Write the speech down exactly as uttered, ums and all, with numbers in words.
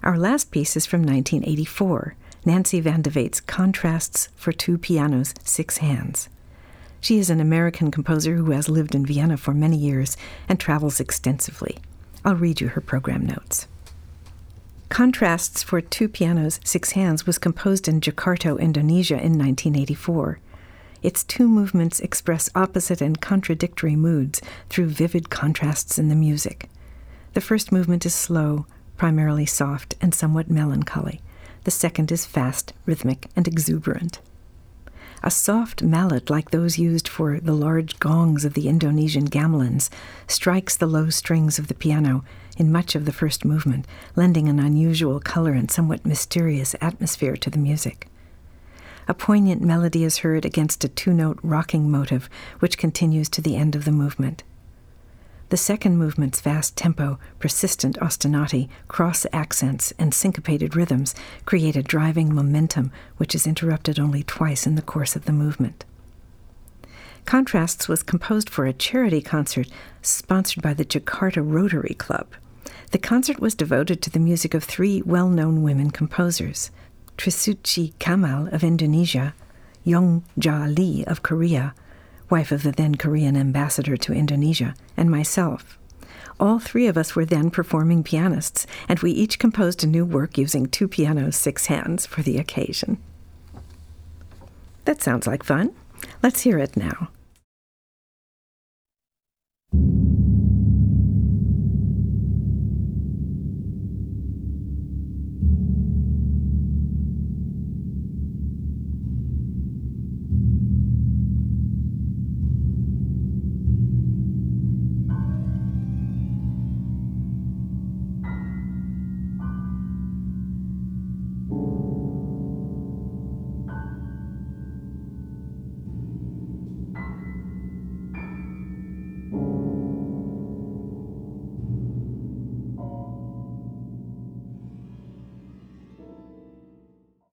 Our last piece is from nineteen eighty-four, Nancy Van de Wate's Contrasts for Two Pianos, Six Hands. She is an American composer who has lived in Vienna for many years and travels extensively. I'll read you her program notes. Contrasts for Two Pianos, Six Hands was composed in Jakarta, Indonesia in nineteen eighty-four. Its two movements express opposite and contradictory moods through vivid contrasts in the music. The first movement is slow, primarily soft, and somewhat melancholy. The second is fast, rhythmic, and exuberant. A soft mallet like those used for the large gongs of the Indonesian gamelans strikes the low strings of the piano in much of the first movement, lending an unusual color and somewhat mysterious atmosphere to the music. A poignant melody is heard against a two-note rocking motive, which continues to the end of the movement. The second movement's fast tempo, persistent ostinati, cross accents, and syncopated rhythms create a driving momentum which is interrupted only twice in the course of the movement. Contrasts was composed for a charity concert sponsored by the Jakarta Rotary Club. The concert was devoted to the music of three well-known women composers, Trisuci Kamal of Indonesia, Yong Ja Lee of Korea, wife of the then Korean ambassador to Indonesia, and myself. All three of us were then performing pianists, and we each composed a new work using two pianos, six hands for the occasion. That sounds like fun. Let's hear it now.